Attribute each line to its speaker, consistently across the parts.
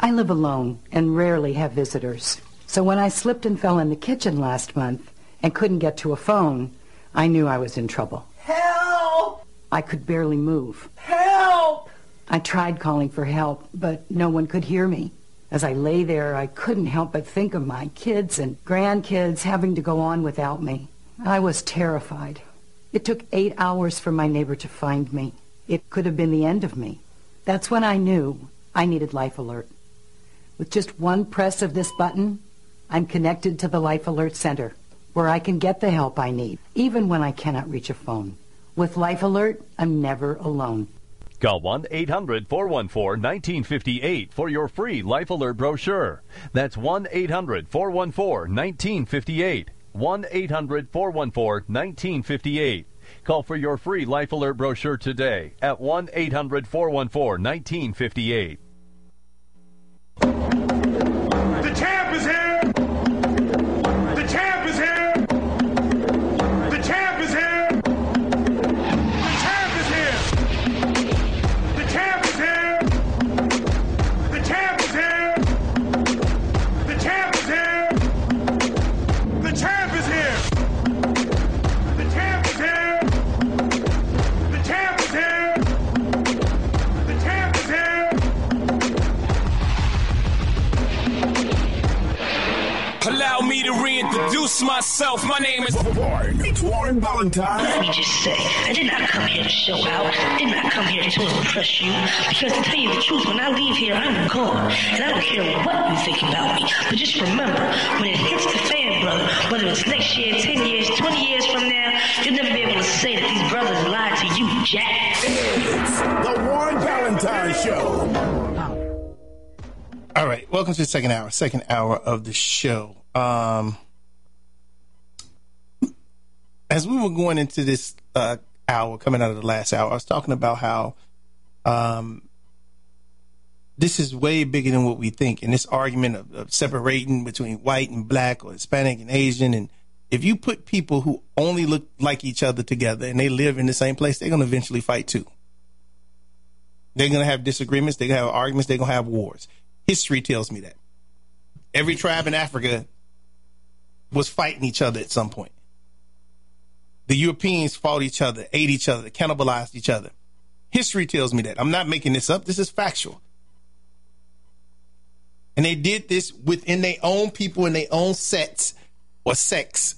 Speaker 1: I live alone and rarely have visitors. So when I slipped and fell in the kitchen last month and couldn't get to a phone, I knew I was in trouble.
Speaker 2: Help!
Speaker 1: I could barely move.
Speaker 2: Help!
Speaker 1: I tried calling for help, but no one could hear me. As I lay there, I couldn't help but think of my kids and grandkids having to go on without me. I was terrified. It took 8 hours for my neighbor to find me. It could have been the end of me. That's when I knew I needed Life Alert. With just one press of this button, I'm connected to the Life Alert Center, where I can get the help I need, even when I cannot reach a phone. With Life Alert, I'm never alone.
Speaker 3: Call 1-800-414-1958 for your free Life Alert brochure. That's 1-800-414-1958. 1-800-414-1958. Call for your free Life Alert brochure today at 1-800-414-1958.
Speaker 4: The champ is here! The champ is here! The champ is here! The champ is here! The champ is here! The champ is here! The champ is here! The champ is here! The champ is here! The champ is here! The champ is here!
Speaker 5: Allow me to reintroduce myself. My name is Warren.
Speaker 4: It's Warren Valentine.
Speaker 6: Let me just say, I did not come here to show out. I did not come here to impress you. Because to tell you the truth, when I leave here, I'm gone. And I don't care what you think about me. But just remember, when it hits the fan, brother, whether it's next year, 10 years, 20 years from now, you'll never be able to say that these brothers lied to you, Jack.
Speaker 4: It's the Warren Valentine Show.
Speaker 7: All right, welcome to the second hour of the show. As we were going into this hour, coming out of the last hour, I was talking about how this is way bigger than what we think. And this argument of separating between white and black or Hispanic and Asian, and if you put people who only look like each other together and they live in the same place, they're going to eventually fight too. They're going to have disagreements. They're going to have arguments. They're going to have wars. History tells me that. Every tribe in Africa was fighting each other at some point. The Europeans fought each other, ate each other, cannibalized each other. History tells me that. I'm not making this up. This is factual. And they did this within their own people and their own sets or sects.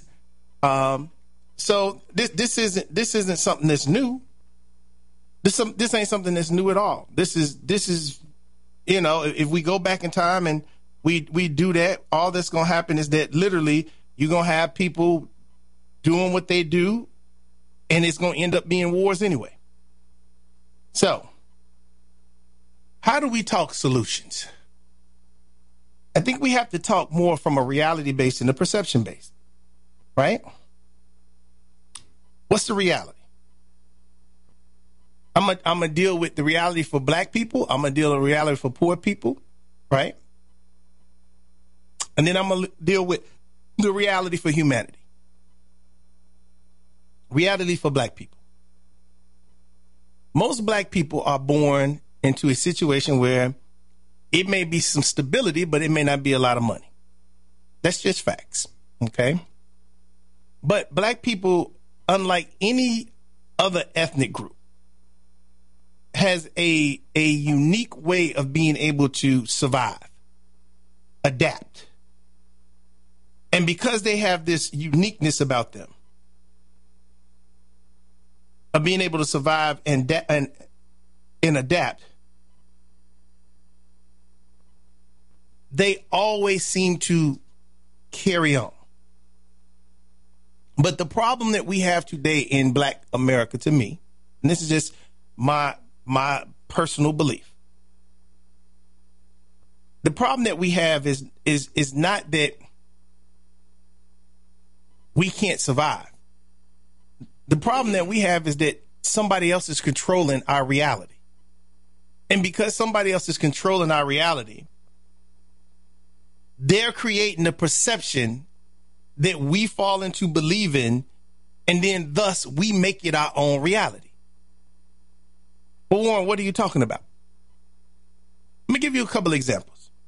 Speaker 7: So this isn't something that's new. This ain't something that's new at all. This is, you know, if we go back in time and we do that, all that's going to happen is that literally you're going to have people doing what they do, and it's going to end up being wars anyway. So, how do we talk solutions? I think we have to talk more from a reality-based and a perception-based, right? What's the reality? I'm going to deal with the reality for black people. I'm going to deal with reality for poor people, right? And then I'm going to deal with the reality for humanity. Reality for black people. Most black people are born into a situation where it may be some stability, but it may not be a lot of money. That's just facts, okay? But black people, unlike any other ethnic group, has a unique way of being able to survive, adapt. And because they have this uniqueness about them, of being able to survive and adapt, they always seem to carry on. But the problem that we have today in Black America, to me, and this is just my personal belief, the problem that we have is not that we can't survive. The problem that we have is that somebody else is controlling our reality. And because somebody else is controlling our reality, they're creating a perception that we fall into believing, and then thus we make it our own reality. But Warren, what are you talking about? Let me give you a couple examples.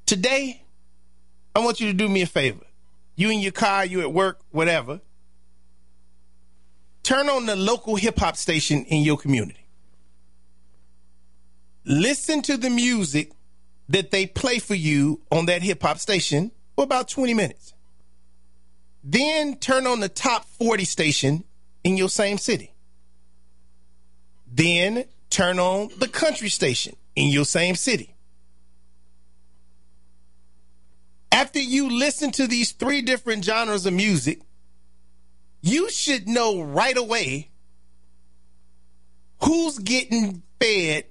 Speaker 7: Today, I want you to do me a favor. You in your car, you at work, whatever. Turn on the local hip-hop station in your community. Listen to the music that they play for you on that hip-hop station for about 20 minutes. Then turn on the top 40 station in your same city. Then turn on the country station in your same city. After you listen to these 3 different genres of music, you should know right away who's getting fed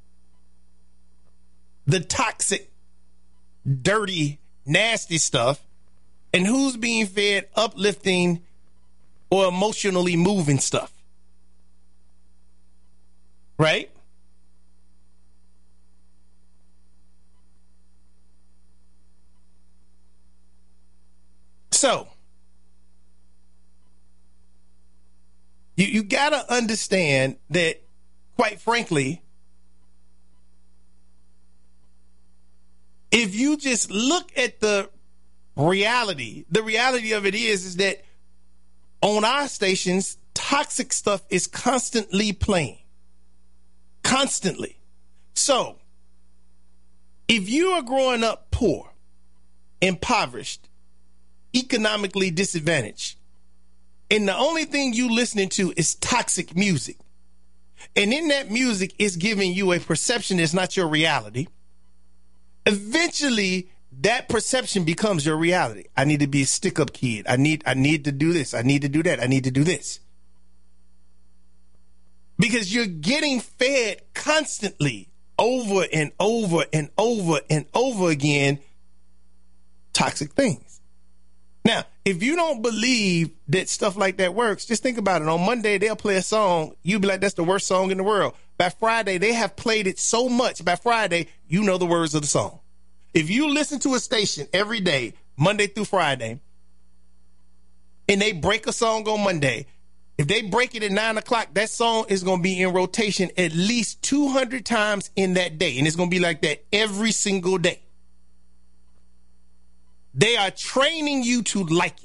Speaker 7: the toxic, dirty, nasty stuff and who's being fed uplifting or emotionally moving stuff. Right? So, you got to understand that, quite frankly, if you just look at the reality of it is that on our stations, toxic stuff is constantly playing. Constantly. So, if you are growing up poor, impoverished, economically disadvantaged, and the only thing you listening to is toxic music, and in that music is giving you a perception that's not your reality, eventually that perception becomes your reality. I need to be a stick-up kid. I need to do this. I need to do that. I need to do this. Because you're getting fed constantly over and over and over and over again toxic things. Now, if you don't believe that stuff like that works, just think about it. On Monday, they'll play a song. You'll be like, that's the worst song in the world. By Friday, they have played it so much. By Friday, you know the words of the song. If you listen to a station every day, Monday through Friday, and they break a song on Monday, if they break it at 9 o'clock, that song is going to be in rotation at least 200 times in that day. And it's going to be like that every single day. They are training you to like it.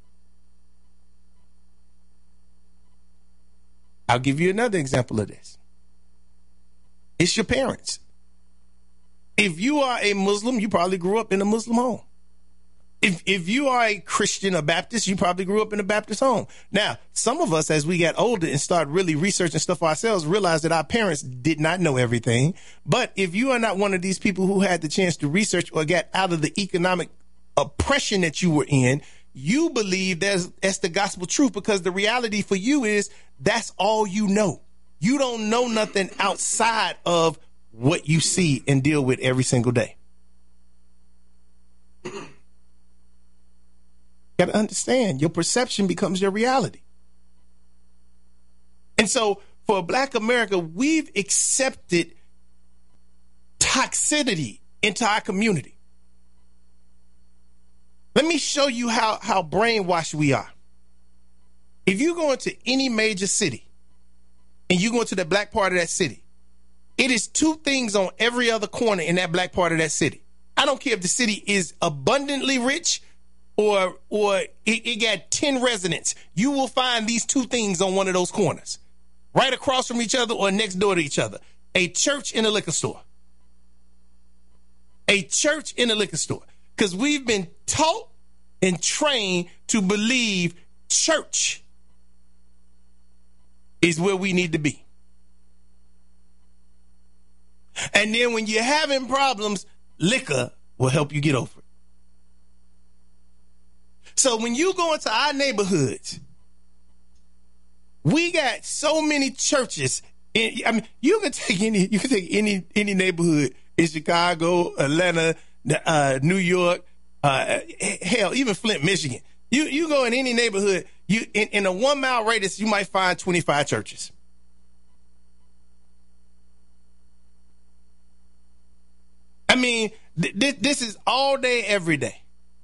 Speaker 7: I'll give you another example of this. It's your parents. If you are a Muslim, you probably grew up in a Muslim home. If you are a Christian or Baptist, you probably grew up in a Baptist home. Now, some of us, as we got older and start really researching stuff ourselves, realize that our parents did not know everything. But if you are not one of these people who had the chance to research or get out of the economic oppression that you were in, you believe that's the gospel truth, because the reality for you is that's all you know. You don't know nothing outside of what you see and deal with every single day. Got to understand, your perception becomes your reality. And so for Black America, we've accepted toxicity into our community. Let me show you how brainwashed we are. If you go into any major city and you go into the black part of that city, it is 2 things on every other corner in that black part of that city. I don't care if the city is abundantly rich or it got 10 residents. You will find these 2 things on one of those corners, right across from each other or next door to each other. A church and a liquor store. A church and a liquor store. Because we've been taught and trained to believe church is where we need to be. And then when you're having problems, liquor will help you get over it. So when you go into our neighborhoods, we got so many churches. I mean, you can take any neighborhood in Chicago, Atlanta, New York, hell, even Flint, Michigan. You go in any neighborhood, in a 1 mile radius, you might find 25 churches. I mean, this is all day, every day.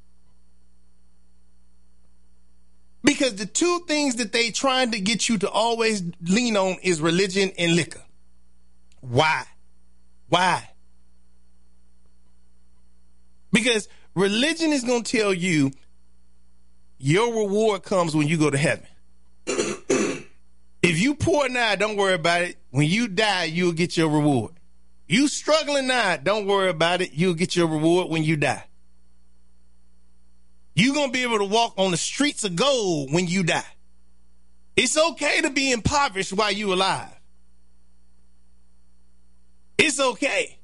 Speaker 7: Because the 2 things that they trying to get you to always lean on is religion and liquor. Why? Because religion is going to tell you your reward comes when you go to heaven. If you poor now, don't worry about it. When you die, you'll get your reward. You struggling now, don't worry about it. You'll get your reward when you die. You're going to be able to walk on the streets of gold when you die. It's okay to be impoverished while you're alive. It's okay.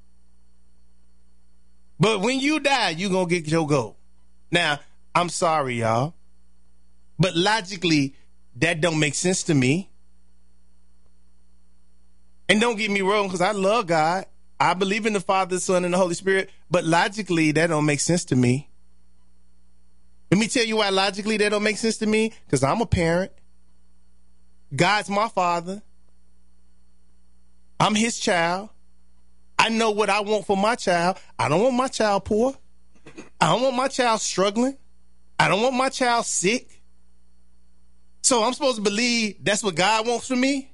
Speaker 7: But when you die, you're going to get your gold. Now, I'm sorry, y'all, but logically, that don't make sense to me. And don't get me wrong, because I love God. I believe in the Father, Son, and the Holy Spirit, but logically, that don't make sense to me. Let me tell you why logically that don't make sense to me, because I'm a parent. God's my father. I'm his child. I know what I want for my child. I don't want my child poor. I don't want my child struggling. I don't want my child sick. So I'm supposed to believe that's what God wants for me?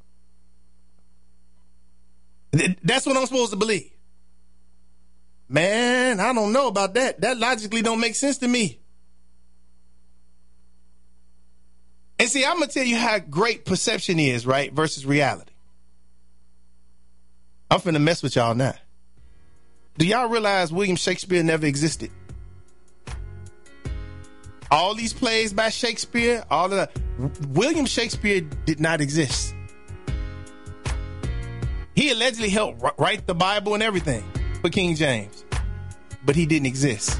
Speaker 7: That's what I'm supposed to believe. Man, I don't know about that. That logically don't make sense to me. And see, I'm going to tell you how great perception is, right, versus reality. I'm finna mess with y'all now. Do y'all realize William Shakespeare never existed? All these plays by Shakespeare, all of that, William Shakespeare did not exist. He allegedly helped write the Bible and everything for King James, but he didn't exist.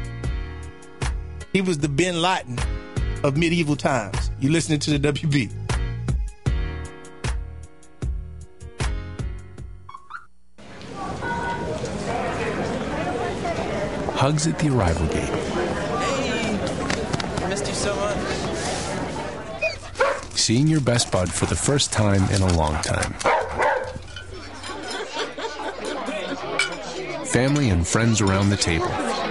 Speaker 7: He was the Bin Laden of medieval times. You listening to the WB.
Speaker 8: Hugs at the arrival gate.
Speaker 9: Hey, I missed you so much.
Speaker 8: Seeing your best bud for the first time in a long time. Family and friends around the table.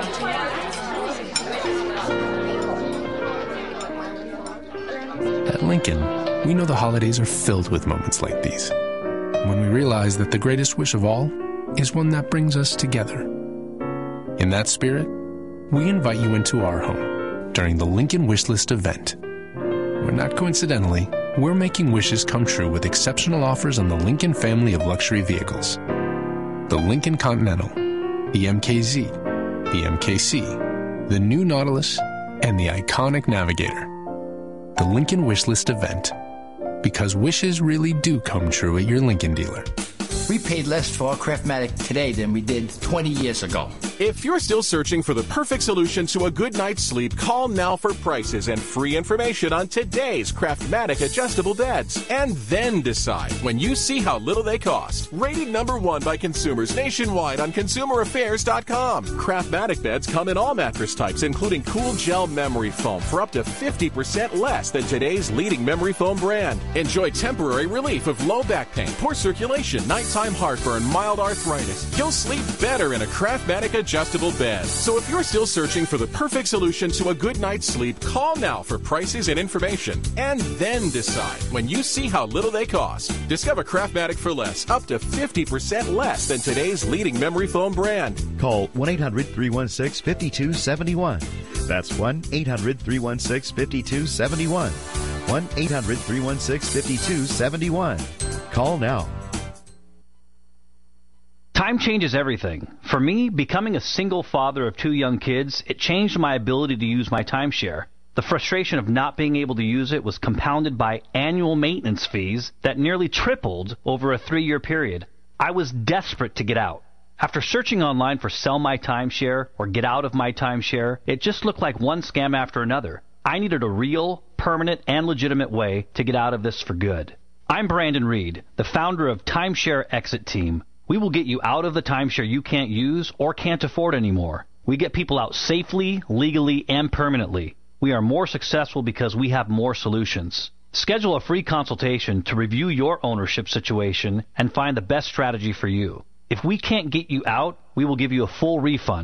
Speaker 8: At Lincoln, we know the holidays are filled with moments like these, when we realize that the greatest wish of all is one that brings us together. In that spirit, we invite you into our home during the Lincoln Wishlist event, where not coincidentally, we're making wishes come true with exceptional offers on the Lincoln family of luxury vehicles. The Lincoln Continental, the MKZ, the MKC, the new Nautilus, and the iconic Navigator. The Lincoln Wishlist event, because wishes really do come true at your Lincoln dealer.
Speaker 10: We paid less for our Craftmatic today than we did 20 years ago.
Speaker 11: If you're still searching for the perfect solution to a good night's sleep, call now for prices and free information on today's Craftmatic adjustable beds. And then decide when you see how little they cost. Rated #1 by consumers nationwide on ConsumerAffairs.com. Craftmatic beds come in all mattress types, including cool gel memory foam for up to 50% less than today's leading memory foam brand. Enjoy temporary relief of low back pain, poor circulation, nighttime heartburn, mild arthritis. You'll sleep better in a Craftmatic adjustable bed. So if you're still searching for the perfect solution to a good night's sleep, call now for prices and information. And then decide when you see how little they cost. Discover Craftmatic for less, up to 50% less than today's leading memory foam brand.
Speaker 12: Call 1-800-316-5271. That's 1-800-316-5271. 1-800-316-5271. Call now.
Speaker 13: Time changes everything. For me, becoming a single father of 2 young kids, it changed my ability to use my timeshare. The frustration of not being able to use it was compounded by annual maintenance fees that nearly tripled over a 3-year period. I was desperate to get out. After searching online for sell my timeshare or get out of my timeshare, it just looked like one scam after another. I needed a real, permanent, and legitimate way to get out of this for good. I'm Brandon Reed, the founder of Timeshare Exit Team. We will get you out of the timeshare you can't use or can't afford anymore. We get people out safely, legally, and permanently. We are more successful because we have more solutions. Schedule a free consultation to review your ownership situation and find the best strategy for you. If we can't get you out, we will give you a full refund.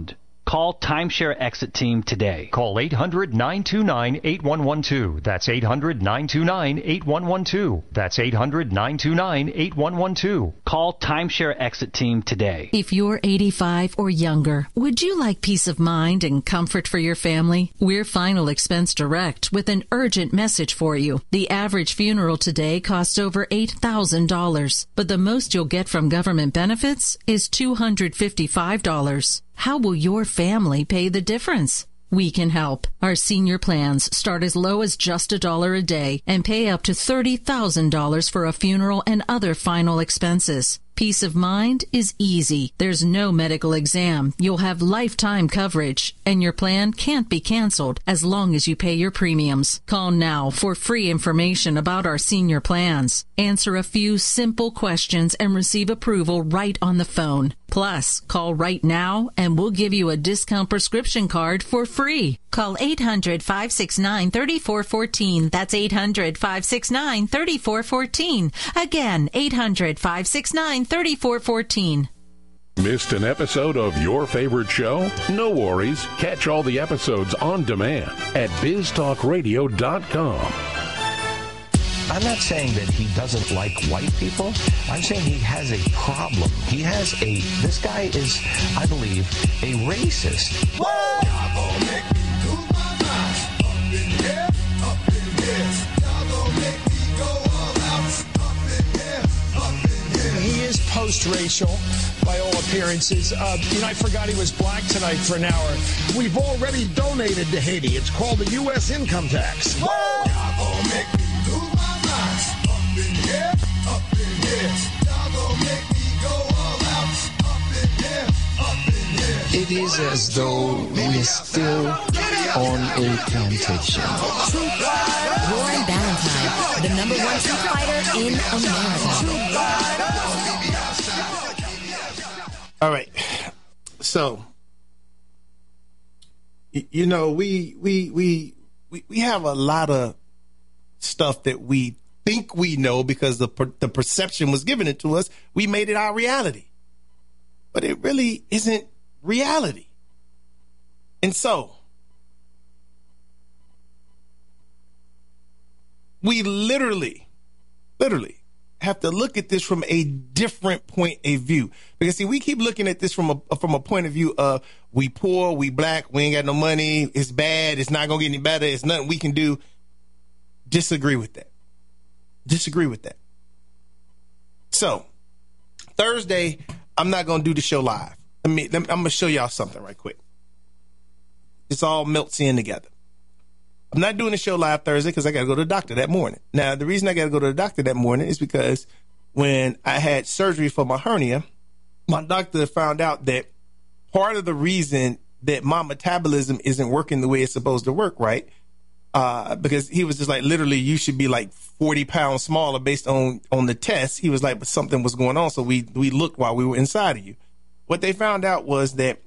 Speaker 13: Call Timeshare Exit Team today.
Speaker 14: Call 800-929-8112. That's 800-929-8112. That's 800-929-8112.
Speaker 13: Call Timeshare Exit Team today.
Speaker 15: If you're 85 or younger, would you like peace of mind and comfort for your family? We're Final Expense Direct with an urgent message for you. The average funeral today costs over $8,000, but the most you'll get from government benefits is $255. How will your family pay the difference? We can help. Our senior plans start as low as just $1 a day and pay up to $30,000 for a funeral and other final expenses. Peace of mind is easy. There's no medical exam. You'll have lifetime coverage, and your plan can't be canceled as long as you pay your premiums. Call now for free information about our senior plans. Answer a few simple questions and receive approval right on the phone. Plus, call right now and we'll give you a discount prescription card for free. Call 800-569-3414. That's 800-569-3414. Again, 800-569-3414.
Speaker 16: Missed an episode of your favorite show? No worries. Catch all the episodes on demand at biztalkradio.com.
Speaker 17: I'm not saying that he doesn't like white people. I'm saying he has a problem. This guy is, I believe, a racist.
Speaker 18: He is post-racial by all appearances. I forgot he was black tonight for an hour.
Speaker 19: We've already donated to Haiti. It's called the U.S. income tax.
Speaker 20: It is as though we're still on a plantation.
Speaker 21: Warren Ballantyne, the #1 truth fighter in America.
Speaker 7: All right. So, we have a lot of stuff that we think we know because the perception was given it to us. We made it our reality, but it really isn't reality. And so we literally have to look at this from a different point of view. Because see, we keep looking at this from a point of view of we poor, we black, we ain't got no money, it's bad, it's not gonna get any better, it's nothing we can do. Disagree with that. So Thursday, I'm not gonna do the show live. I'm gonna show y'all something right quick. This all melts in together. I'm not doing the show live Thursday because I got to go to the doctor that morning. Now, the reason I got to go to the doctor that morning is because when I had surgery for my hernia, my doctor found out that part of the reason that my metabolism isn't working the way it's supposed to work, right? Because he was just like, literally, you should be like 40 pounds smaller based on the test. He was like, but something was going on. So we looked while we were inside of you. What they found out was that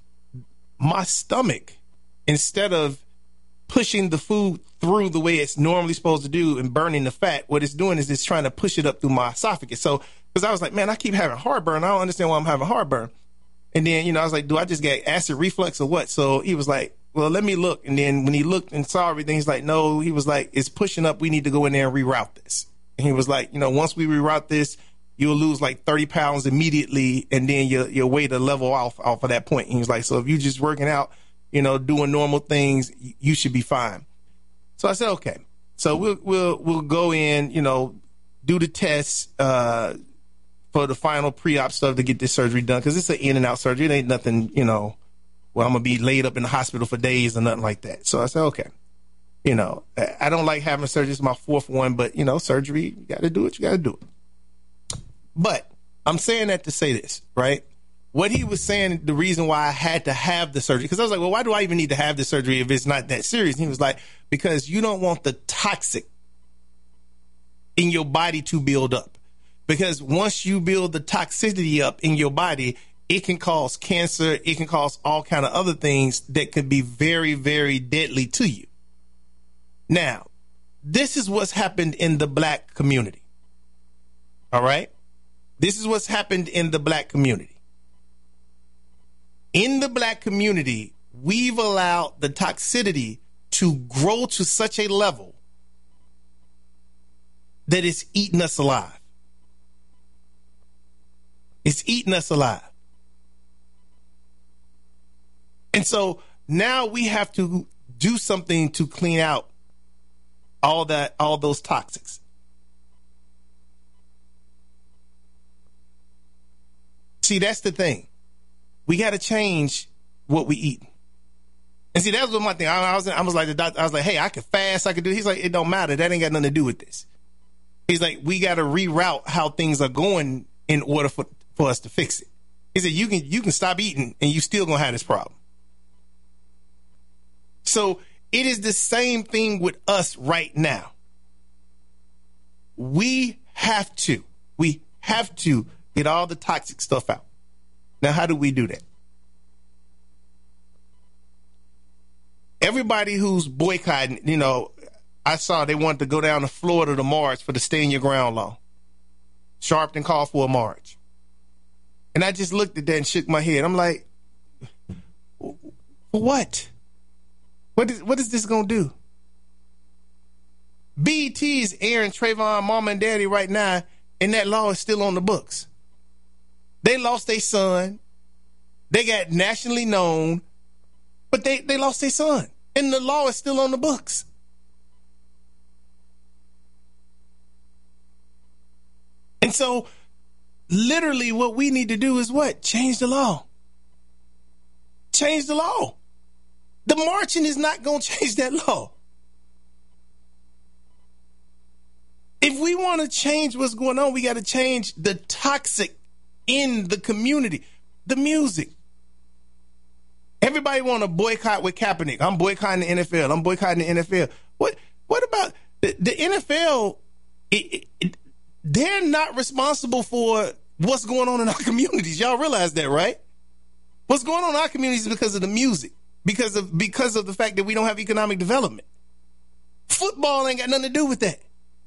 Speaker 7: my stomach, instead of pushing the food through the way it's normally supposed to do and burning the fat, what it's doing is it's trying to push it up through my esophagus. So, because I was like, man, I keep having heartburn. I don't understand why I'm having heartburn. And then, I was like, do I just get acid reflux or what? So he was like, well, let me look. And then when he looked and saw everything, he's like, no, he was like, it's pushing up. We need to go in there and reroute this. And he was like, once we reroute this, you'll lose like 30 pounds immediately. And then your weight will level off of that point. And he was like, so if you're just working out, doing normal things, you should be fine. So I said, okay. So we'll go in, do the tests for the final pre-op stuff to get this surgery done, because it's an in and out surgery. It ain't nothing, where I'm gonna be laid up in the hospital for days or nothing like that. So I said, okay. I don't like having surgery. It's my fourth one, but surgery, you got to do it. You got to do it. But I'm saying that to say this, right? What he was saying, the reason why I had to have the surgery, because I was like, well, why do I even need to have the surgery if it's not that serious? And he was like, because you don't want the toxic in your body to build up. Because once you build the toxicity up in your body, it can cause cancer. It can cause all kind of other things that could be very, very deadly to you. Now, this is what's happened in the black community. All right? This is what's happened in the black community. in the black community, we've allowed the toxicity to grow to such a level that it's eating us alive. It's eating us alive. And so now we have to do something to clean out all those toxics. See, that's the thing. We got to change what we eat. And see, that was my thing. I was like, the doctor, I was like, hey, I could fast, I could do. He's like, it don't matter. That ain't got nothing to do with this. He's like, we got to reroute how things are going in order for us to fix it. He said, you can stop eating and you still gonna have this problem. So it is the same thing with us right now. We have to get all the toxic stuff out. Now, how do we do that? Everybody who's boycotting, you know, I saw they wanted to go down to Florida to march for the Stay in Your Ground law. Sharpton called for a march. And I just looked at that and shook my head. I'm like, what? What is this going to do? BET is airing Trayvon Mama and Daddy right now, and that law is still on the books. They lost their son. They got nationally known, but they lost their son. And the law is still on the books. And so, literally, what we need to do is what? Change the law. Change the law. The marching is not going to change that law. If we want to change what's going on, we got to change the toxic in the community. The music. Everybody want to boycott with Kaepernick. I'm boycotting the NFL. I'm boycotting the NFL. What about the NFL? They're not responsible for what's going on in our communities. Y'all realize that, right? What's going on in our communities is because of the music, because of the fact that we don't have economic development. Football ain't got nothing to do with that.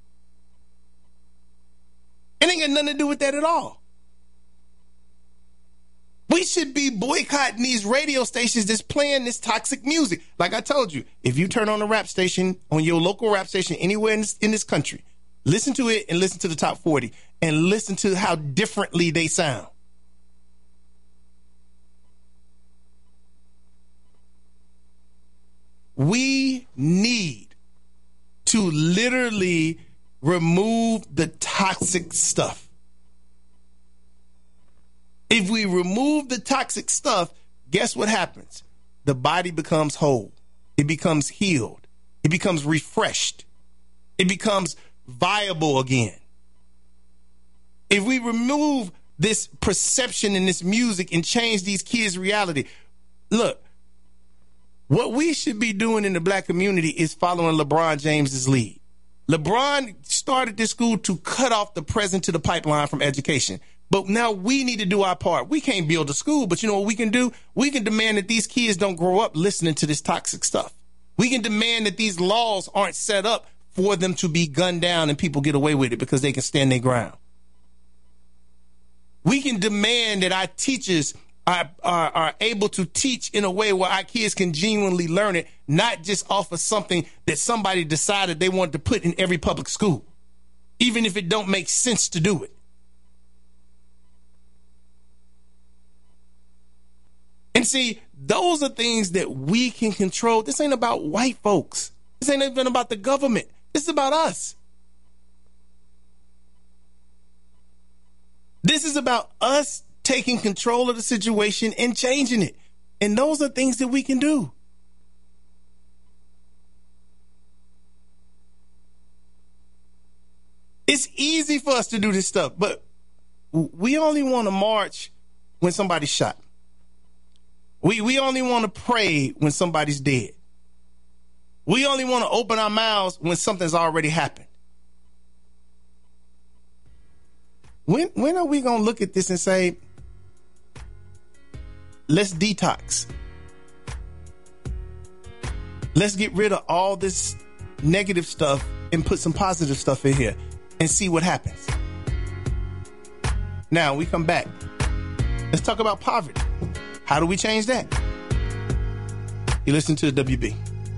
Speaker 7: It ain't got nothing to do with that at all. We should be boycotting these radio stations that's playing this toxic music. Like I told you, if you turn on a rap station, on your local rap station anywhere in this country, listen to it and listen to the top 40 and listen to how differently they sound. We need to literally remove the toxic stuff. If we remove the toxic stuff, guess what happens? The body becomes whole. It becomes healed. It becomes refreshed. It becomes viable again. If we remove this perception in this music and change these kids' reality, look, what we should be doing in the black community is following LeBron James's lead. LeBron started this school to cut off the present to the pipeline from education. But now we need to do our part. We can't build a school, but you know what we can do? We can demand that these kids don't grow up listening to this toxic stuff. We can demand that these laws aren't set up for them to be gunned down and people get away with it because they can stand their ground. We can demand that our teachers are able to teach in a way where our kids can genuinely learn it, not just off of something that somebody decided they wanted to put in every public school, even if it don't make sense to do it. And see, those are things that we can control. This ain't about white folks. This ain't even about the government. This is about us. This is about us taking control of the situation and changing it. And those are things that we can do. It's easy for us to do this stuff, but we only want to march when somebody's shot. We only want to pray when somebody's dead. We only want to open our mouths when something's already happened. When are we going to look at this and say, let's detox? Let's get rid of all this negative stuff and put some positive stuff in here and see what happens. Now we come back. Let's talk about poverty. How do we change that? You listen to the WB.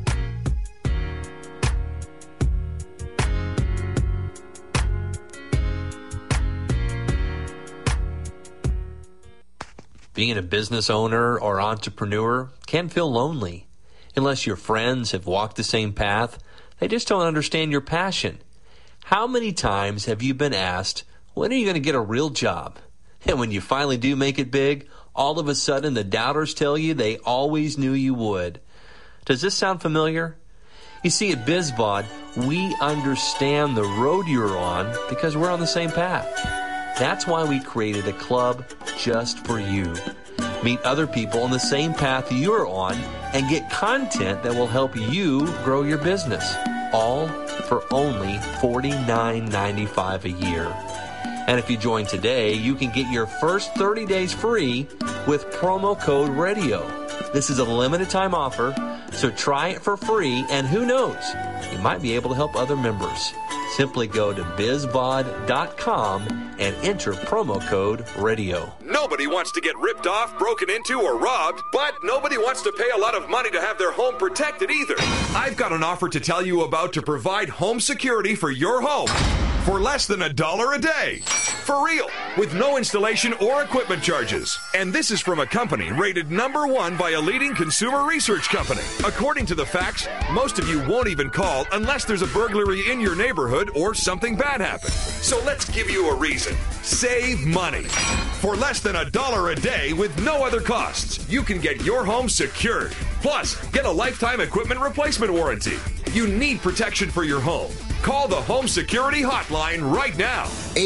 Speaker 14: Being a business owner or entrepreneur can feel lonely. Unless your friends have walked the same path, they just don't understand your passion. How many times have you been asked, when are you going to get a real job? And when you finally do make it big, all of a sudden the doubters tell you they always knew you would. Does this sound familiar? You see, at BizBod, we understand the road you're on because we're on the same path. That's why we created a club just for you. Meet other people on the same path you're on and get content that will help you grow your business. All for only $49.95 a year. And if you join today, you can get your first 30 days free with promo code RADIO. This is a limited time offer, so try it for free, and who knows, you might be able to help other members. Simply go to bizbod.com and enter promo code RADIO.
Speaker 22: Nobody wants to get ripped off, broken into, or robbed, but nobody wants to pay a lot of money to have their home protected either. I've got an offer to tell you about to provide home security for your home for less than $1 a day. For real, with no installation or equipment charges. And this is from a company rated #1 by a leading consumer research company. According to the facts, most of you won't even call unless there's a burglary in your neighborhood or something bad happens. So let's give you a reason. Save money. For less than $1 a day with no other costs, you can get your home secured. Plus, get a lifetime equipment replacement warranty. You need protection for your home. Call the Home Security Hotline right now.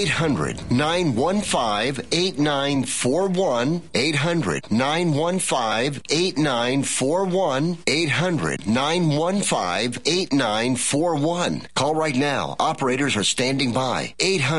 Speaker 23: 800-915-8941. 800-915-8941. 800-915-8941. Call right now. Operators are standing by.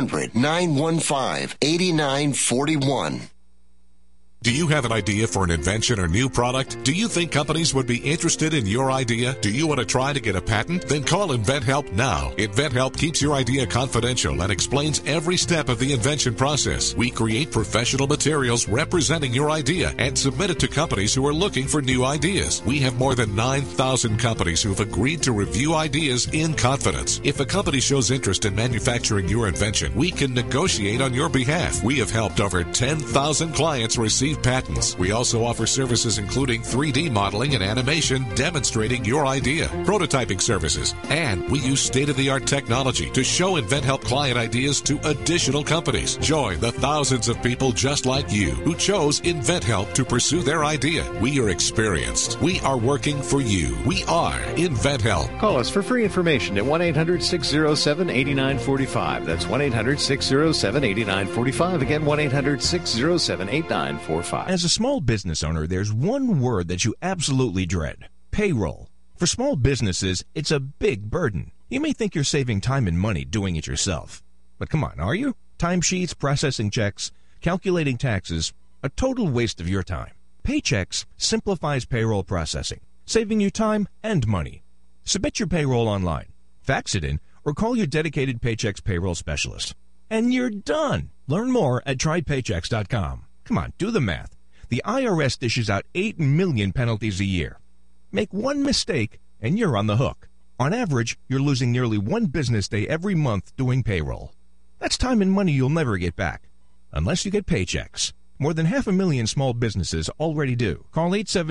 Speaker 23: 800-915-8941.
Speaker 24: Do you have an idea for an invention or new product? Do you think companies would be interested in your idea? Do you want to try to get a patent? Then call InventHelp now. InventHelp keeps your idea confidential and explains every step of the invention process. We create professional materials representing your idea and submit it to companies who are looking for new ideas. We have more than 9,000 companies who have agreed to review ideas in confidence. If a company shows interest in manufacturing your invention, we can negotiate on your behalf. We have helped over 10,000 clients receive patents. We also offer services including 3D modeling and animation demonstrating your idea, prototyping services, and we use state-of-the-art technology to show InventHelp client ideas to additional companies. Join the thousands of people just like you who chose InventHelp to pursue their idea. We are experienced. We are working for you. We are InventHelp.
Speaker 12: Call us for free information at 1-800-607-8945. That's 1-800-607-8945. Again, 1-800-607-8945.
Speaker 25: As a small business owner, there's one word that you absolutely dread: payroll. For small businesses, it's a big burden. You may think you're saving time and money doing it yourself. But come on, are you? Timesheets, processing checks, calculating taxes, a total waste of your time. Paychex simplifies payroll processing, saving you time and money. Submit your payroll online, fax it in, or call your dedicated Paychex payroll specialist. And you're done. Learn more at trypaychex.com. Come on, do the math. The IRS dishes out 8 million penalties a year. Make one mistake, and you're on the hook. On average, you're losing nearly one business day every month doing payroll. That's time and money you'll never get back, unless you get Paychex. More than 500,000 small businesses already do. Call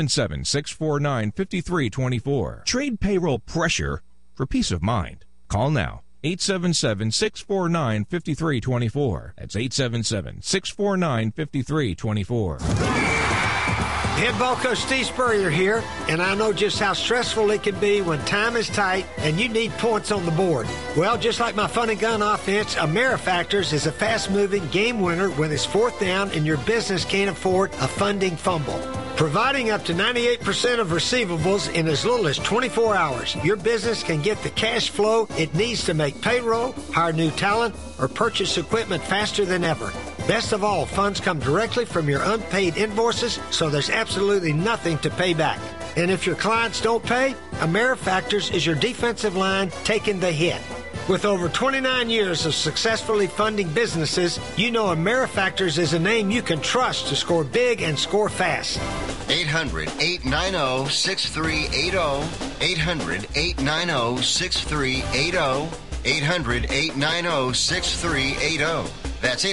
Speaker 25: 877-649-5324. Trade payroll pressure for peace of mind. Call now. 877-649-5324. That's 877-649-5324.
Speaker 26: Head ball coach Steve Spurrier here, and I know just how stressful it can be when time is tight and you need points on the board. Well, just like my fun and gun offense, AmeriFactors is a fast-moving game winner when it's fourth down and your business can't afford a funding fumble. Providing up to 98% of receivables in as little as 24 hours, your business can get the cash flow it needs to make payroll, hire new talent, or purchase equipment faster than ever. Best of all, funds come directly from your unpaid invoices, so there's absolutely nothing to pay back. And if your clients don't pay, AmeriFactors is your defensive line taking the hit. With over 29 years of successfully funding businesses, you know AmeriFactors is a name you can trust to score big and score fast.
Speaker 23: 800-890-6380. 800-890-6380. 800-890-6380. That's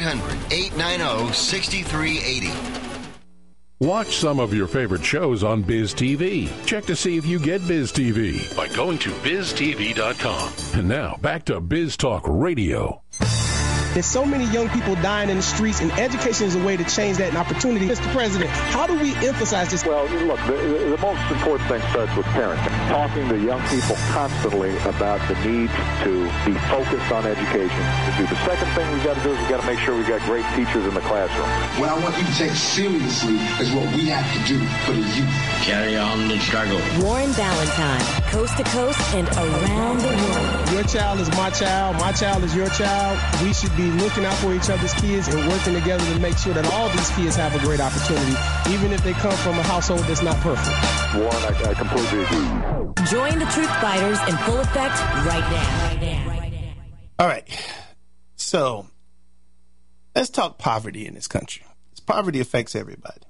Speaker 23: 800-890-6380.
Speaker 16: Watch some of your favorite shows on Biz TV. Check to see if you get Biz TV by going to biztv.com. And now, back to Biz Talk Radio.
Speaker 1: There's so many young people dying in the streets, and education is a way to change that, an opportunity. Mr. President, how do we emphasize this?
Speaker 2: Well, look, the most important thing starts with parenting. Talking to young people constantly about the need to be focused on education. The second thing we've got to do is we've got to make sure we've got great teachers in the classroom.
Speaker 19: What I want you to take seriously is what we have to do for the youth.
Speaker 3: Carry on the struggle.
Speaker 21: Warren Ballantyne, coast to coast and around the world.
Speaker 1: Your child is my child is your child. We should be looking out for each other's kids and working together to make sure that all these kids have a great opportunity, even if they come from a household that's not perfect.
Speaker 2: Warren, I completely agree.
Speaker 21: Join the Truth Fighters in full effect right now.
Speaker 7: All right. So let's talk poverty in this country. Poverty affects everybody.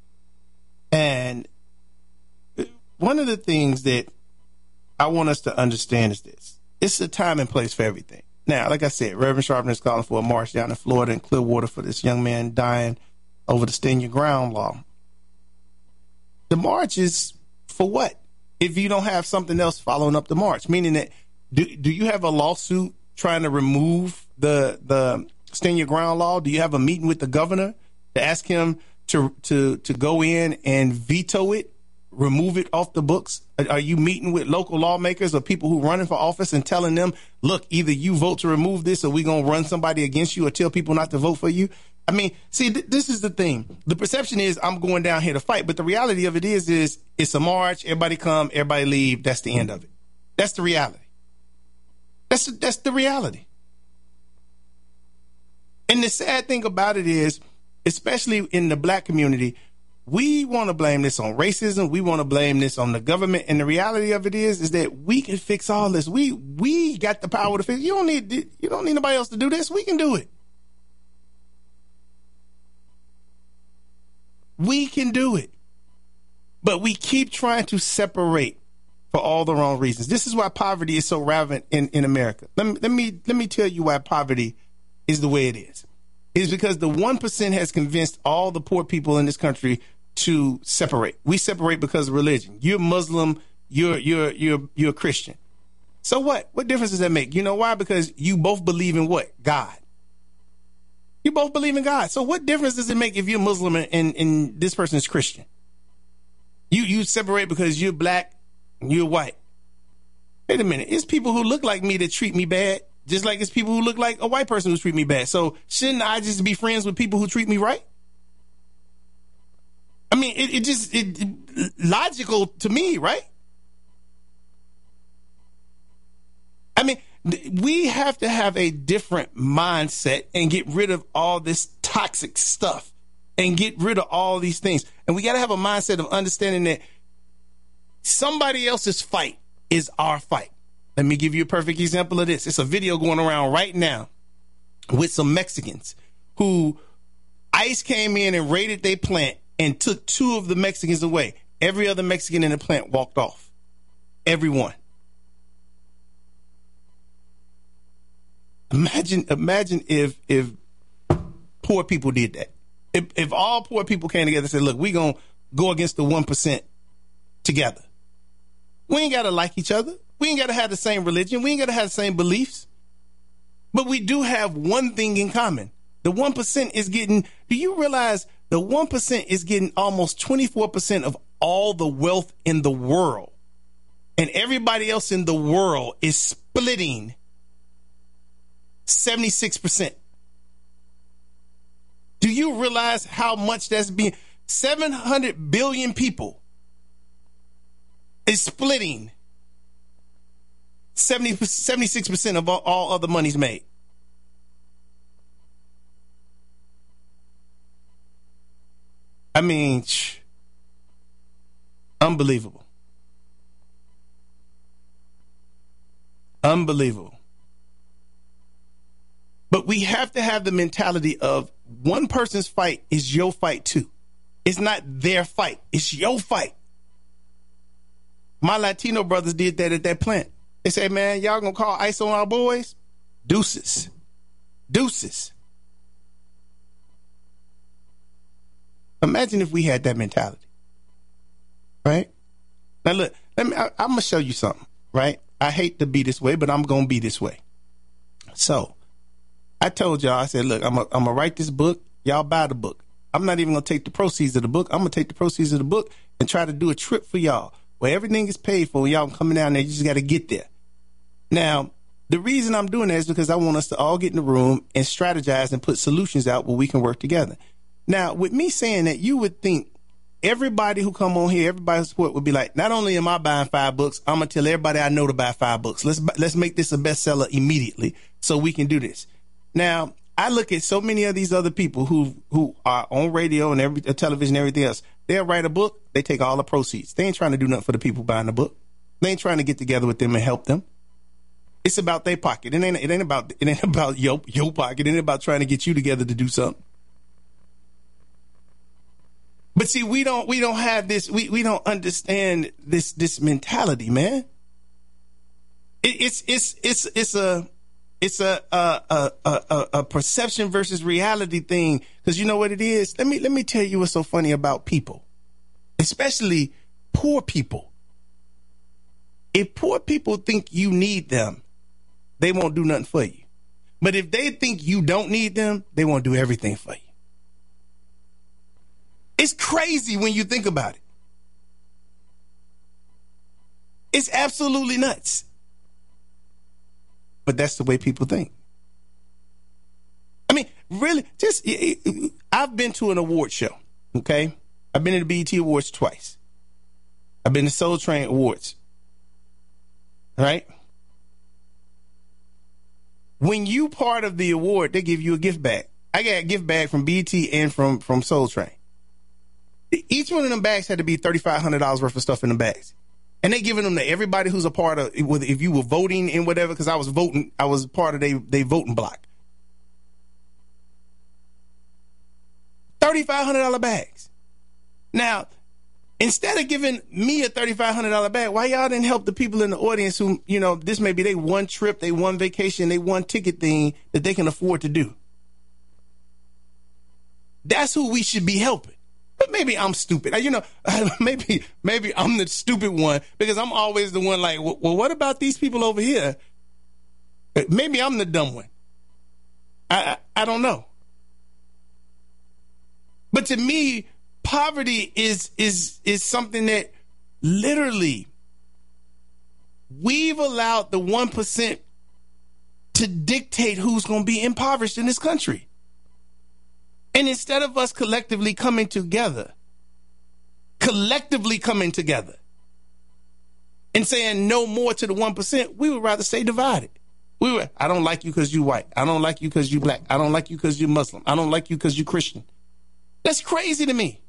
Speaker 7: And one of the things that I want us to understand is this. It's a time and place for everything. Now, like I said, Reverend Sharpton is calling for a march down in Florida and Clearwater for this young man dying over the Stand Your Ground law. The march is for what? If you don't have something else following up the march, meaning that do you have a lawsuit trying to remove the Stand Your Ground law? Do you have a meeting with the governor to ask him to go in and veto it, remove it off the books? Are you meeting with local lawmakers or people who are running for office and telling them, look, either you vote to remove this or we're going to run somebody against you or tell people not to vote for you? I mean, see, this is the thing. The perception is I'm going down here to fight, but the reality of it is it's a march. Everybody come, everybody leave. That's the end of it. That's the reality. That's the reality. And the sad thing about it is, especially in the black community, we want to blame this on racism. We want to blame this on the government. And the reality of it is that we can fix all this. We got the power to fix. You don't need nobody else to do this. We can do it. We can do it. But we keep trying to separate for all the wrong reasons. This is why poverty is so rampant in America. Let me tell you why poverty is the way it is. It's because the 1% has convinced all the poor people in this country to separate. We separate because of religion. You're Muslim, you're Christian. So what? What difference does that make? You know why? Because you both believe in what? God. You both believe in God. So what difference does it make if you're Muslim and this person is Christian? You separate because you're black and you're white. Wait a minute. It's people who look like me that treat me bad, just like it's people who look like a white person who treat me bad. So shouldn't I just be friends with people who treat me right? I mean, it logical to me, right? I mean, we have to have a different mindset and get rid of all this toxic stuff and get rid of all these things. And we got to have a mindset of understanding that somebody else's fight is our fight. Let me give you a perfect example of this. It's a video going around right now with some Mexicans who ICE came in and raided their plant and took 2 of the Mexicans away. Every other Mexican in the plant walked off. Everyone. Imagine if poor people did that. If all poor people came together and said, look, we're going to go against the 1% together. We ain't got to like each other. We ain't got to have the same religion. We ain't got to have the same beliefs. But we do have one thing in common. The 1% is getting, do you realize the 1% is getting almost 24% of all the wealth in the world? And everybody else in the world is splitting 76%. Do you realize how much that's being? 700 billion people is splitting 76% of all other money's made. I mean, unbelievable. Unbelievable. But we have to have the mentality of one person's fight is your fight too. It's not their fight. It's your fight. My Latino brothers did that at that plant. They said, man, y'all gonna call ICE on our boys? Deuces. Deuces. Imagine if we had that mentality. Right? Now look, I'm going to show you something, right? I hate to be this way, but I'm going to be this way. So I told y'all, I said, look, I'm going to write this book. Y'all buy the book. I'm not even going to take the proceeds of the book. I'm going to take the proceeds of the book and try to do a trip for y'all where everything is paid for. Y'all coming down there. You just got to get there. Now, the reason I'm doing that is because I want us to all get in the room and strategize and put solutions out where we can work together. Now, with me saying that, you would think everybody who come on here, everybody who support would be like, not only am I buying 5 books, I'm going to tell everybody I know to buy 5 books. Let's make this a bestseller immediately so we can do this. Now, I look at so many of these other people who are on radio and television and everything else. They'll write a book. They take all the proceeds. They ain't trying to do nothing for the people buying the book. They ain't trying to get together with them and help them. It's about their pocket. It ain't about your pocket. It ain't about trying to get you together to do something. But see, we don't have this. We don't understand this mentality, man. It's a perception versus reality thing. Because you know what it is. Let me tell you what's so funny about people, especially poor people. If poor people think you need them, they won't do nothing for you. But if they think you don't need them, they won't do everything for you. It's crazy when you think about it. It's absolutely nuts. But that's the way people think. I mean, really, I've been to an award show, okay? I've been to the BET Awards twice. I've been to Soul Train Awards. All right? When you part of the award, they give you a gift bag. I got a gift bag from BET and from Soul Train. Each one of them bags had to be $3,500 worth of stuff in the bags. And they giving them to everybody who's a part of, if you were voting and whatever, because I was voting, I was part of they voting block. $3,500 bags. Now, instead of giving me a $3,500 bag, why y'all didn't help the people in the audience who, this may be they one trip, they one vacation, they one ticket thing that they can afford to do? That's who we should be helping. But maybe I'm stupid. Maybe I'm the stupid one because I'm always the one like, well, what about these people over here? Maybe I'm the dumb one. I don't know. But to me, poverty is something that literally we've allowed the 1% to dictate who's going to be impoverished in this country. And instead of us collectively coming together and saying no more to the 1%, we would rather stay divided. I don't like you because you white. I don't like you because you black. I don't like you because you're Muslim. I don't like you because you're Christian. That's crazy to me.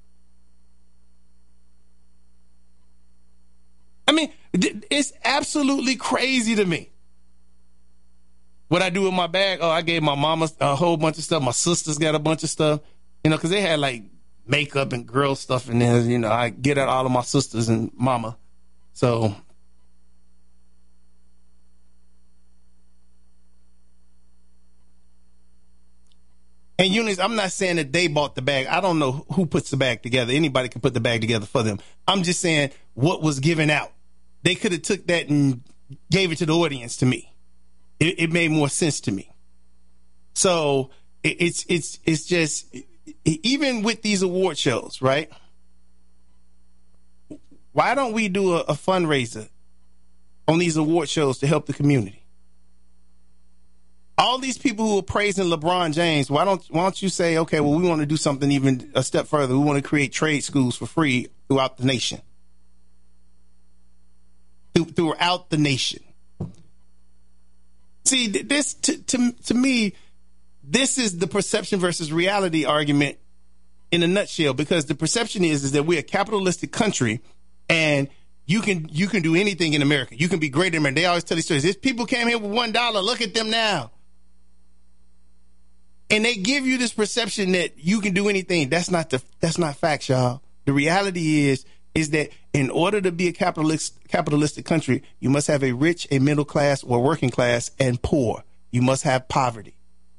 Speaker 7: I mean, it's absolutely crazy to me. What I do with my bag, I gave my mama a whole bunch of stuff. My sisters got a bunch of stuff, because they had like makeup and girl stuff in there. I get at all of my sisters and mama. So, and Eunice, I'm not saying that they bought the bag. I don't know who puts the bag together. Anybody can put the bag together for them. I'm just saying what was given out. They could have took that and gave it to the audience to me. It made more sense to me. So it's just, even with these award shows, right? Why don't we do a fundraiser on these award shows to help the community? All these people who are praising LeBron James, why don't you say, okay, well, we want to do something even a step further. We want to create trade schools for free throughout the nation. Throughout the nation. See, this to me, this is the perception versus reality argument in a nutshell, because the perception is that we're a capitalistic country and you can do anything in America. You can be great in America. They always tell these stories. These people came here with $1. Look at them now. And they give you this perception that you can do anything. That's not facts, y'all. The reality is that in order to be a capitalistic country, you must have a rich, a middle class, or working class, and poor. You must have poverty.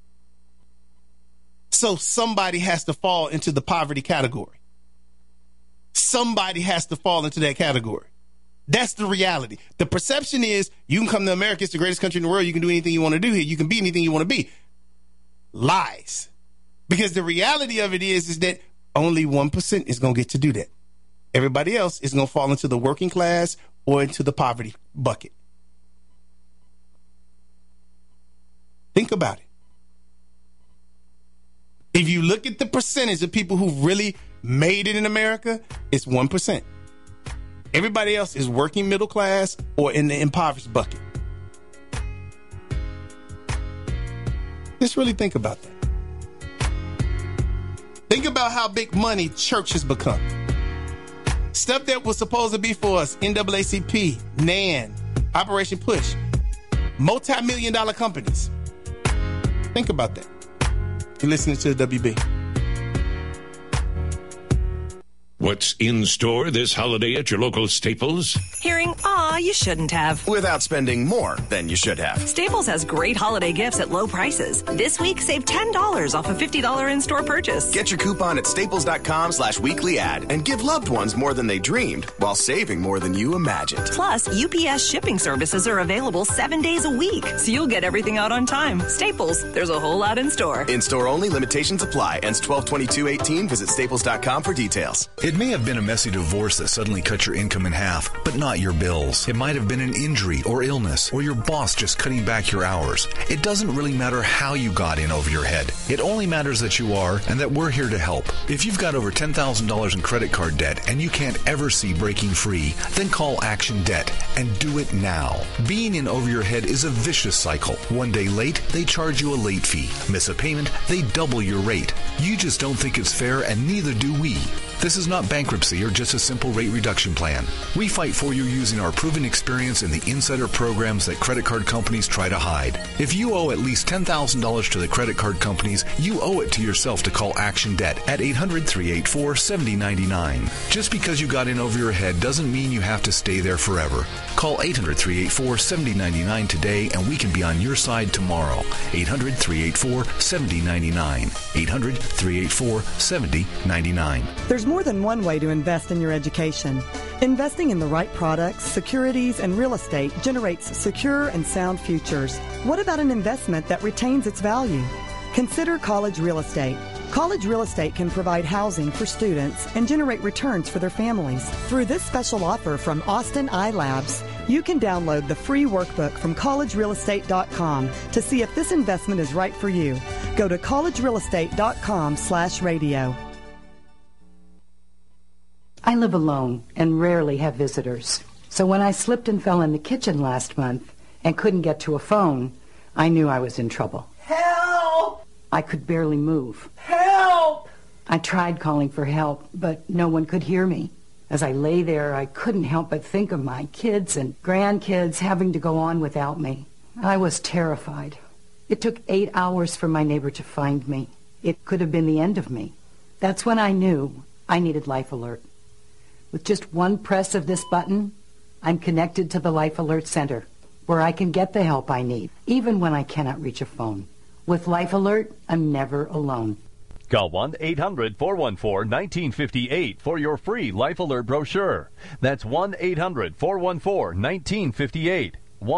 Speaker 7: So somebody has to fall into the poverty category. Somebody has to fall into that category. That's the reality. The perception is you can come to America, it's the greatest country in the world, you can do anything you want to do here, you can be anything you want to be. Lies. Because the reality of it is that only 1% is going to get to do that. Everybody else is going to fall into the working class or into the poverty bucket. Think about it. If you look at the percentage of people who really made it in America, it's 1%. Everybody else is working middle class or in the impoverished bucket. Just really think about that. Think about how big money church has become. Stuff that was supposed to be for us, NAACP, NAN, Operation Push, multi-million-dollar companies. Think about that. You're listening to the WB.
Speaker 3: What's in store this holiday at your local Staples?
Speaker 4: Hearing, aw, you shouldn't have.
Speaker 5: Without spending more than you should have.
Speaker 4: Staples has great holiday gifts at low prices. This week, save $10 off a $50 in-store purchase.
Speaker 5: Get your coupon at staples.com/weekly ad and give loved ones more than they dreamed while saving more than you imagined.
Speaker 4: Plus, UPS shipping services are available 7 days a week, so you'll get everything out on time. Staples, there's a whole lot in store.
Speaker 5: In-store only, limitations apply. Ends 12/22/18. Visit staples.com for details.
Speaker 6: It may have been a messy divorce that suddenly cut your income in half, but not your bills. It might have been an injury or illness, or your boss just cutting back your hours. It doesn't really matter how you got in over your head. It only matters that you are, and that we're here to help. If you've got over $10,000 in credit card debt and you can't ever see breaking free, then call Action Debt and do it now. Being in over your head is a vicious cycle. One day late, they charge you a late fee. Miss a payment, they double your rate. You just don't think it's fair, and neither do we. This is not bankruptcy or just a simple rate reduction plan. We fight for you using our proven experience in the insider programs that credit card companies try to hide. If you owe at least $10,000 to the credit card companies, you owe it to yourself to call Action Debt at 800-384-7099. Just because you got in over your head doesn't mean you have to stay there forever. Call 800-384-7099 today and we can be on your side tomorrow. 800-384-7099. 800-384-7099.
Speaker 8: There's more than one way to invest in your education. Investing in the right products, securities, and real estate generates secure and sound futures. What about an investment that retains its value? Consider College Real Estate. College Real Estate can provide housing for students and generate returns for their families. Through this special offer from Austin iLabs, you can download the free workbook from collegerealestate.com to see if this investment is right for you. Go to collegerealestate.com/radio.
Speaker 9: I live alone and rarely have visitors. So when I slipped and fell in the kitchen last month and couldn't get to a phone, I knew I was in trouble.
Speaker 27: Help!
Speaker 9: I could barely move.
Speaker 27: Help!
Speaker 9: I tried calling for help, but no one could hear me. As I lay there, I couldn't help but think of my kids and grandkids having to go on without me. I was terrified. It took 8 hours for my neighbor to find me. It could have been the end of me. That's when I knew I needed Life Alert. With just one press of this button, I'm connected to the Life Alert Center, where I can get the help I need, even when I cannot reach a phone. With Life Alert, I'm never alone.
Speaker 28: Call 1-800-414-1958 for your free Life Alert brochure. That's 1-800-414-1958.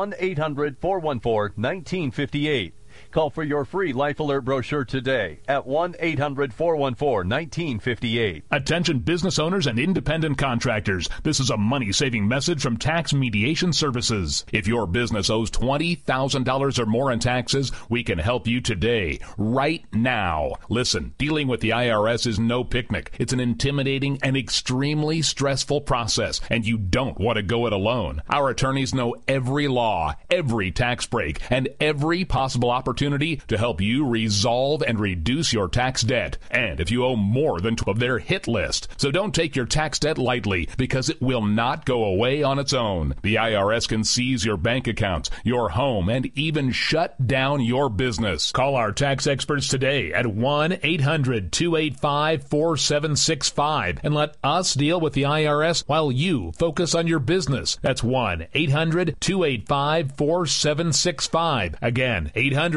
Speaker 28: 1-800-414-1958. Call for your free Life Alert brochure today at 1-800-414-1958.
Speaker 29: Attention business owners and independent contractors. This is a money-saving message from Tax Mediation Services. If your business owes $20,000 or more in taxes, we can help you today, right now. Listen, dealing with the IRS is no picnic. It's an intimidating and extremely stressful process, and you don't want to go it alone. Our attorneys know every law, every tax break, and every possible opportunity opportunity to help you resolve and reduce your tax debt. And if you owe more than 12 of their hit list. So don't take your tax debt lightly, because it will not go away on its own. The IRS can seize your bank accounts, your home, and even shut down your business. Call our tax experts today at 1-800-285-4765 and let us deal with the IRS while you focus on your business. That's 1-800-285-4765. Again,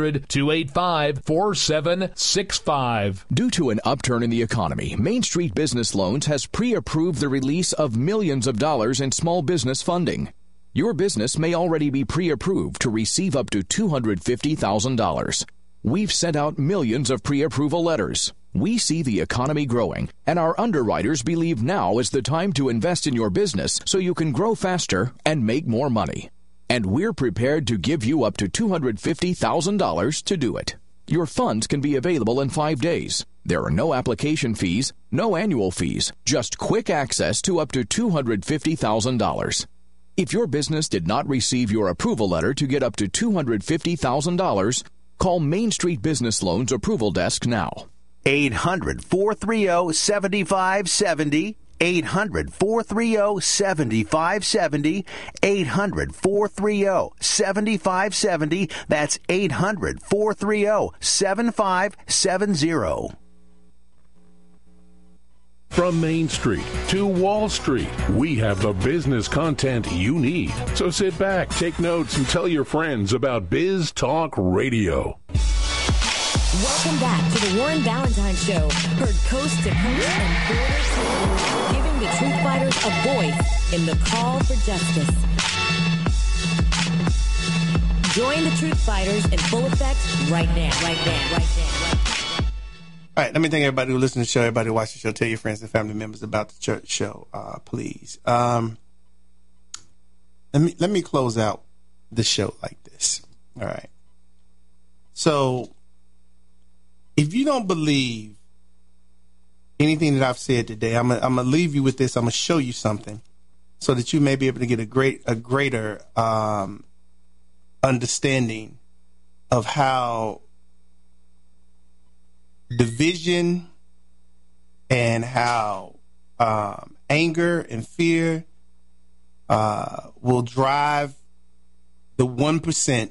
Speaker 29: 800-285-4765.
Speaker 10: Due to an upturn in the economy, Main Street Business Loans has pre-approved the release of millions of dollars in small business funding. Your business may already be pre-approved to receive up to $250,000. We've sent out millions of pre-approval letters. We see the economy growing, and our underwriters believe now is the time to invest in your business so you can grow faster and make more money. And we're prepared to give you up to $250,000 to do it. Your funds can be available in 5 days. There are no application fees, no annual fees, just quick access to up to $250,000. If your business did not receive your approval letter to get up to $250,000, call Main Street Business Loans Approval Desk now.
Speaker 11: 800-430-7570. 800-430-7570. 800-430-7570. That's 800-430-7570.
Speaker 16: From Main Street to Wall Street, we have the business content you need. So sit back, take notes, and tell your friends about Biz Talk Radio.
Speaker 21: Welcome back to the Warren Valentine Show, heard coast to coast and border to border, giving the truth fighters a voice in the call for justice. Join the truth fighters in full effect right now.
Speaker 7: All right, let me thank everybody who listens to the show, everybody who watches the show. Tell your friends and family members about the church show, please. Let me close out the show like this. All right. So, if you don't believe anything that I've said today, I'm gonna leave you with this. I'm gonna show you something so that you may be able to get a greater understanding of how division and how anger and fear will drive the 1%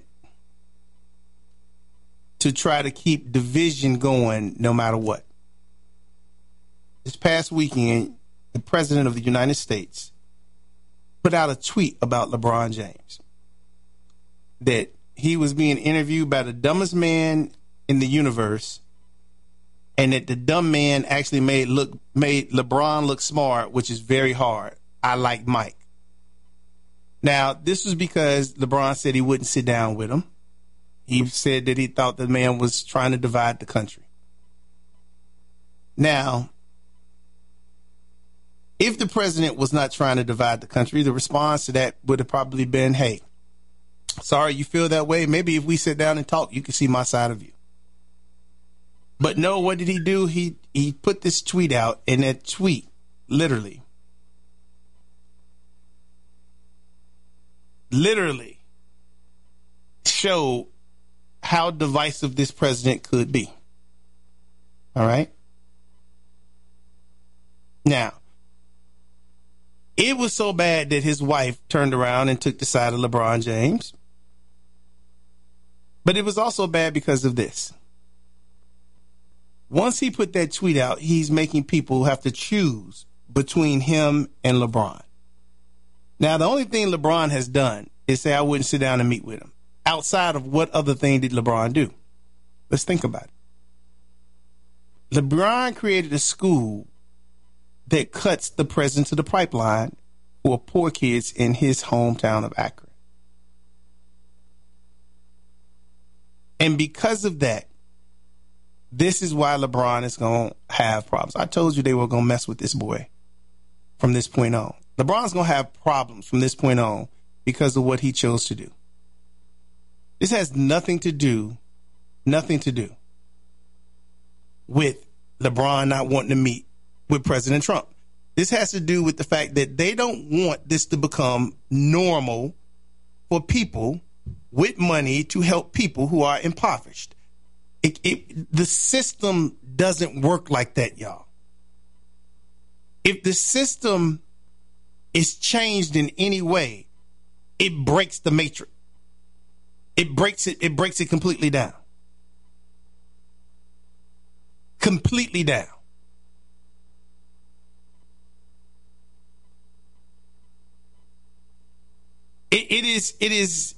Speaker 7: to try to keep division going no matter what. This past weekend, the President of the United States put out a tweet about LeBron James, that he was being interviewed by the dumbest man in the universe, and that the dumb man actually made LeBron look smart, which is very hard. I like Mike. Now, this was because LeBron said he wouldn't sit down with him. He said that he thought the man was trying to divide the country. Now, if the president was not trying to divide the country, the response to that would have probably been, hey, sorry you feel that way. Maybe if we sit down and talk, you can see my side of you. But no, what did he do? He put this tweet out, and that tweet literally showed how divisive this president could be. All right? Now, it was so bad that his wife turned around and took the side of LeBron James. But it was also bad because of this. Once he put that tweet out, he's making people have to choose between him and LeBron. Now, the only thing LeBron has done is say, I wouldn't sit down and meet with him. Outside of what other thing did LeBron do? Let's think about it. LeBron created a school that cuts the president to the pipeline for poor kids in his hometown of Akron. And because of that, this is why LeBron is going to have problems. I told you they were going to mess with this boy from this point on. LeBron's going to have problems from this point on because of what he chose to do. This has nothing to do with LeBron not wanting to meet with President Trump. This has to do with the fact that they don't want this to become normal for people with money to help people who are impoverished. The system doesn't work like that, y'all. If the system is changed in any way, it breaks the matrix. It breaks it completely down. Completely down. It is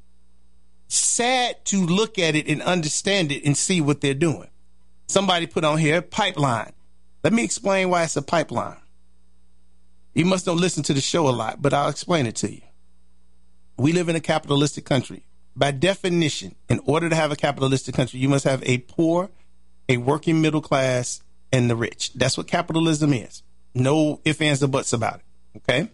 Speaker 7: sad to look at it and understand it and see what they're doing. Somebody put on here, pipeline. Let me explain why it's a pipeline. You must don't listen to the show a lot, but I'll explain it to you. We live in a capitalistic country. By definition, in order to have a capitalistic country, you must have a poor, a working middle class, and the rich. That's what capitalism is. No ifs, ands, or buts about it. Okay?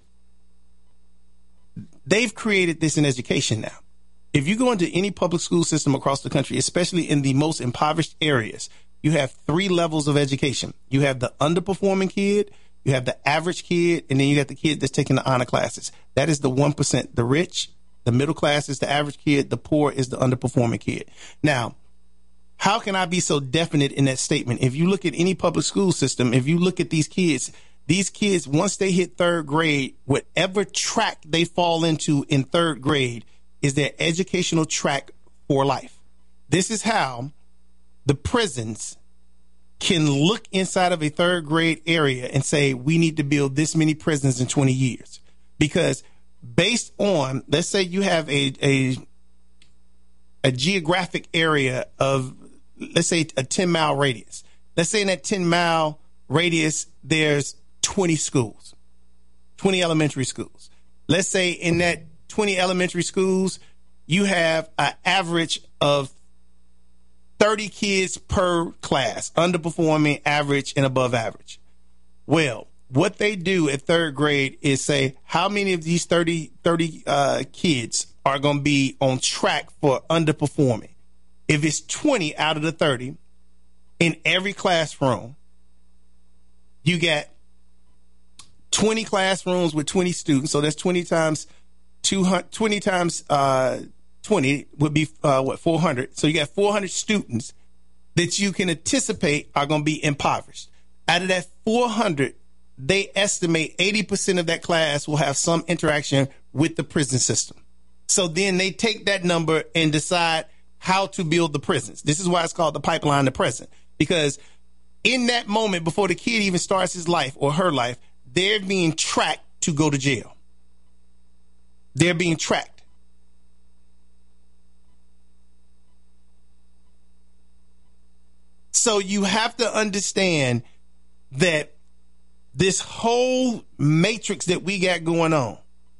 Speaker 7: They've created this in education now. If you go into any public school system across the country, especially in the most impoverished areas, you have 3 levels of education. You have the underperforming kid, you have the average kid, and then you got the kid that's taking the honor classes. That is the 1%. The rich, the middle class is the average kid, the poor is the underperforming kid. Now, how can I be so definite in that statement? If you look at any public school system, if you look at these kids, once they hit 3rd grade, whatever track they fall into in 3rd grade is their educational track for life. This is how the prisons can look inside of a 3rd grade area and say, we need to build this many prisons in 20 years. Because based on, let's say you have a geographic area of, let's say, a 10-mile radius. Let's say in that 10-mile radius, there's 20 schools, 20 elementary schools. Let's say in that 20 elementary schools, you have an average of 30 kids per class, underperforming, average, and above average. Well, what they do at 3rd grade is say, how many of these 30 kids are going to be on track for underperforming? If it's 20 out of the 30 in every classroom, you got 20 classrooms with 20 students. So that's 20 times 200, 20 times 20 would be 400. So you got 400 students that you can anticipate are going to be impoverished. Out of that 400, they estimate 80% of that class will have some interaction with the prison system. So then they take that number and decide how to build the prisons. This is why it's called the pipeline to prison, because in that moment, before the kid even starts his life or her life, they're being tracked to go to jail. They're being tracked. So you have to understand that this whole matrix that we got going on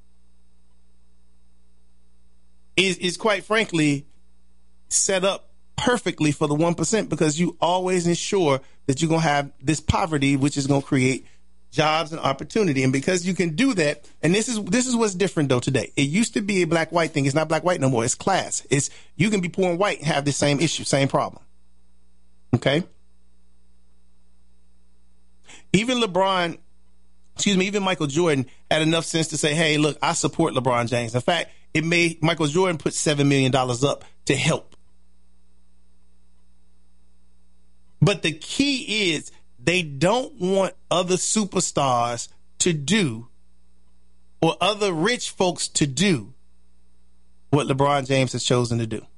Speaker 7: is quite frankly set up perfectly for the 1%, because you always ensure that you're going to have this poverty, which is going to create jobs and opportunity. And because you can do that, and this is what's different though today. It used to be a black-white thing. It's not black-white no more. It's class. It's, you can be poor and white and have the same issue, same problem. Okay? Even Michael Jordan had enough sense to say, hey, look, I support LeBron James. In fact, it made Michael Jordan put $7 million up to help. But the key is they don't want other superstars to do, or other rich folks to do, what LeBron James has chosen to do.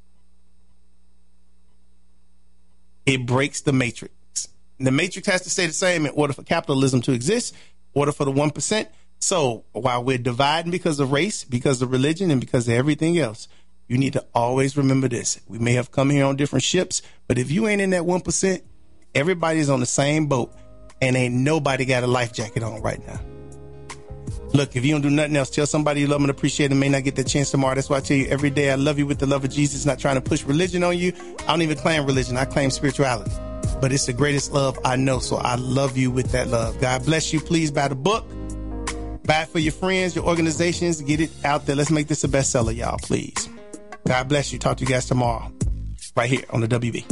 Speaker 7: It breaks the matrix. And the matrix has to stay the same in order for capitalism to exist, in order for the 1%. So while we're dividing because of race, because of religion, and because of everything else, you need to always remember this. We may have come here on different ships, but if you ain't in that 1%, everybody's on the same boat, and ain't nobody got a life jacket on right now. Look, if you don't do nothing else, tell somebody you love them and appreciate them. May not get that chance tomorrow. That's why I tell you every day, I love you with the love of Jesus. Not trying to push religion on you. I don't even claim religion. I claim spirituality. But it's the greatest love I know, so I love you with that love. God bless you. Please buy the book. Buy it for your friends, your organizations. Get it out there. Let's make this a bestseller, y'all, please. God bless you. Talk to you guys tomorrow, right here on the WB.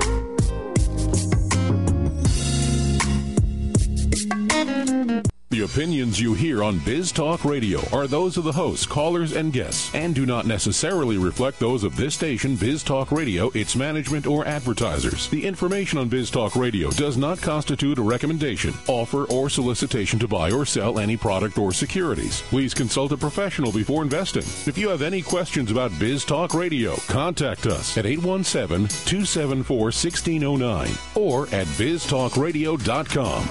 Speaker 16: The opinions you hear on Biz Talk Radio are those of the hosts, callers, and guests, and do not necessarily reflect those of this station, Biz Talk Radio, its management, or advertisers. The information on Biz Talk Radio does not constitute a recommendation, offer, or solicitation to buy or sell any product or securities. Please consult a professional before investing. If you have any questions about Biz Talk Radio, contact us at 817-274-1609 or at biztalkradio.com.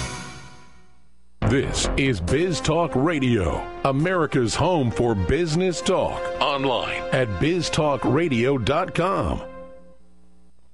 Speaker 16: This is Biz Talk Radio, America's home for business talk. Online at biztalkradio.com.